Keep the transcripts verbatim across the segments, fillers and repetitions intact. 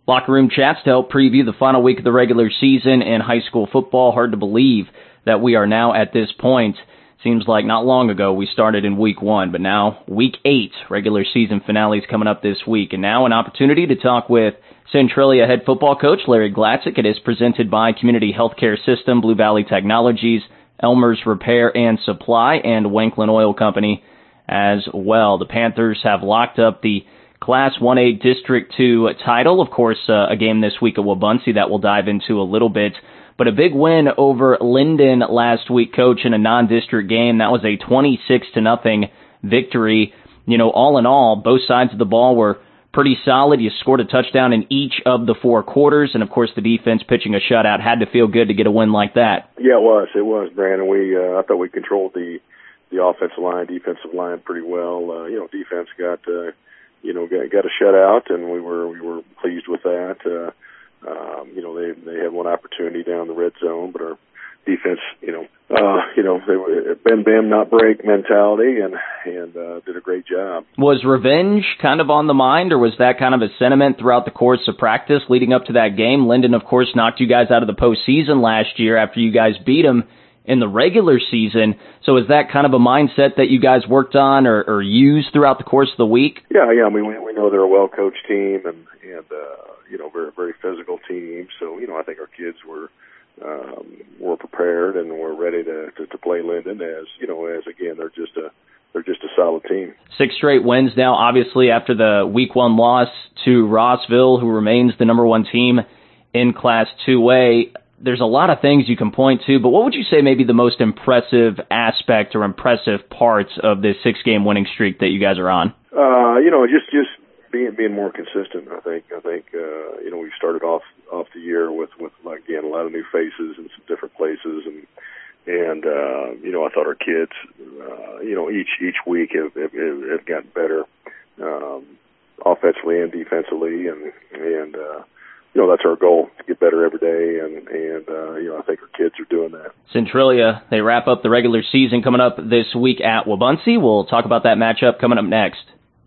Locker Room Chats to help preview the final week of the regular season in high school football. Hard to believe that we are now at this point. Seems like not long ago we started in week one, but now week eight, regular season finale is coming up this week. And now an opportunity to talk with Centralia head football coach Larry Glatzik. It is presented by Community Healthcare System, Blue Valley Technologies, Elmer's Repair and Supply, and Wanklin Oil Company as well. The Panthers have locked up the Class one A District two title. Of course, uh, a game this week at Wabaunsee that we'll dive into a little bit. But a big win over Linden last week, Coach, in a non-district game. That was a twenty-six to nothing victory. You know, all in all, both sides of the ball were pretty solid. You scored a touchdown in each of the four quarters. And, of course, the defense pitching a shutout had to feel good to get a win like that. Yeah, it was. It was, Brandon. We, uh, I thought we controlled the, the offensive line, defensive line pretty well. Uh, you know, defense got... Uh, You know, got, got a shutout, and we were we were pleased with that. Uh, um, you know, they they had one opportunity down the red zone, but our defense, you know, uh, you know, they were bend bend not break mentality, and and uh, did a great job. Was revenge kind of on the mind, or was that kind of a sentiment throughout the course of practice leading up to that game? Linden, of course, knocked you guys out of the postseason last year after you guys beat them in the regular season. So is that kind of a mindset that you guys worked on or, or used throughout the course of the week? Yeah, yeah. I mean, we, we know they're a well-coached team and, and uh, you know, very, very physical team. So, you know, I think our kids were um, were prepared and were ready to, to, to play Linden as, you know, as, again, they're just a they're just a solid team. Six straight wins now, obviously, after the week one loss to Rossville, who remains the number one team in Class two A. There's a lot of things you can point to, but what would you say maybe the most impressive aspect or impressive parts of this six-game winning streak that you guys are on? Uh, you know, just just being being more consistent. I think I think uh, you know, we started off off the year with with again a lot of new faces in some different places, and and uh, you know, I thought our kids, uh, you know, each each week have have, have gotten better, um, offensively and defensively, and and. Uh, You know, that's our goal, to get better every day, and, and uh, you know, I think our kids are doing that. Centralia, they wrap up the regular season coming up this week at Wabaunsee. We'll talk about that matchup coming up next.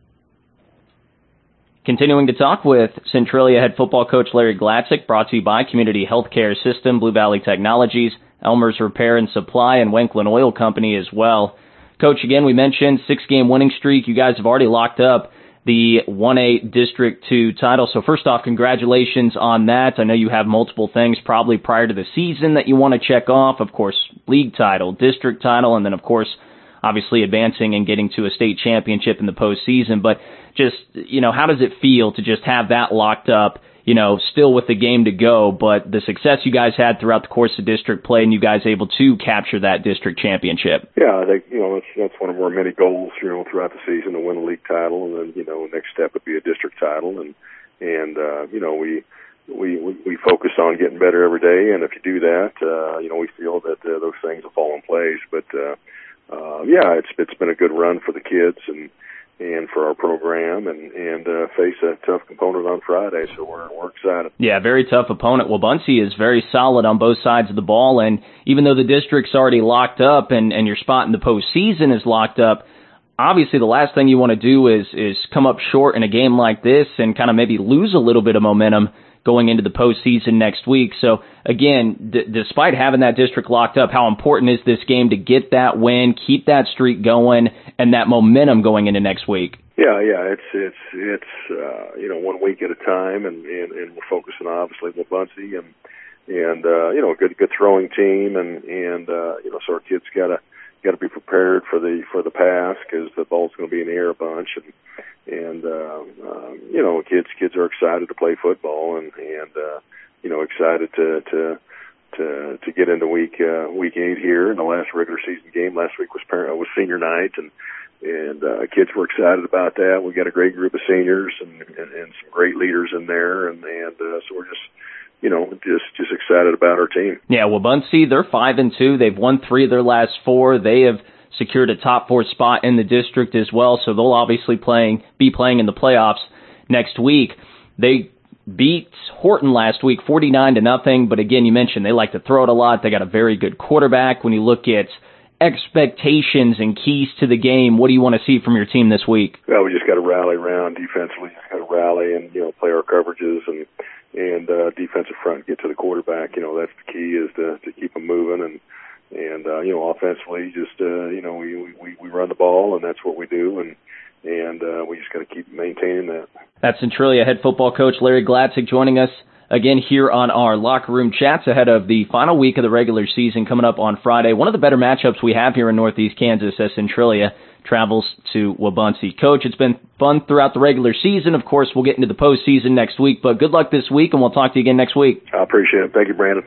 Continuing to talk with Centralia head football coach Larry Glatzik, brought to you by Community Healthcare System, Blue Valley Technologies, Elmer's Repair and Supply, and Wanklin Oil Company as well. Coach, again, we mentioned six-game winning streak. You guys have already locked up the one A District two title. So first off, congratulations on that. I know you have multiple things probably prior to the season that you want to check off. Of course, league title, district title, and then, of course, obviously advancing and getting to a state championship in the postseason. But just, you know, how does it feel to just have that locked up, you know, still with the game to go, but the success you guys had throughout the course of district play and you guys able to capture that district championship? Yeah, I think, you know, that's, that's one of our many goals, you know, throughout the season, to win a league title, and then, you know, next step would be a district title, and, and, uh, you know, we, we, we focus on getting better every day, and if you do that, uh, you know, we feel that uh, those things will fall in place, but, uh, uh, yeah, it's, it's been a good run for the kids, and, and for our program, and, and uh, face a tough opponent on Friday, so we're, we're excited. Yeah, very tough opponent. Wabaunsee is very solid on both sides of the ball, and even though the district's already locked up and, and your spot in the postseason is locked up, obviously the last thing you want to do is, is come up short in a game like this and kind of maybe lose a little bit of momentum going into the postseason next week. So, again, d- despite having that district locked up, how important is this game to get that win, keep that streak going, and that momentum going into next week? Yeah, yeah, it's it's it's uh, you know, one week at a time, and, and, and we're focusing on obviously Wabaunsee and and uh, you know, a good good throwing team, and and uh, you know, so our kids gotta gotta be prepared for the for the pass, because the ball's going to be in the air a bunch, and. And, uh, um, you know, kids, kids are excited to play football, and, and, uh, you know, excited to, to, to, to get into week, uh, week eight here. And the last regular season game last week was parent, was senior night, and, and, uh, kids were excited about that. We got a great group of seniors and, and, and some great leaders in there. And, and, uh, so we're just, you know, just, just excited about our team. Yeah. Wabaunsee, they're five and two. They've won three of their last four. They have secured a top four spot in the district as well, so they'll obviously playing be playing in the playoffs next week. They beat Horton last week forty-nine to nothing, but again, you mentioned they like to throw it a lot. They got a very good quarterback. When you look at expectations and keys to the game, what do you want to see from your team this week? Well, we just got to rally around defensively. Just got to rally and, you know, play our coverages and get to the quarterback. You know, that's the key, is to to keep them moving, and and uh, you know, offensively, just uh, you know, we, we we run the ball, and that's what we do, and and uh, we just got to keep maintaining that. That's Centralia head football coach Larry Gladzik joining us again here on our Locker Room Chats ahead of the final week of the regular season coming up on Friday. One of the better matchups we have here in Northeast Kansas as Centralia travels to Wabaunsee. Coach, it's been fun throughout the regular season. Of course, we'll get into the postseason next week, but good luck this week, and we'll talk to you again next week. I appreciate it. Thank you, Brandon.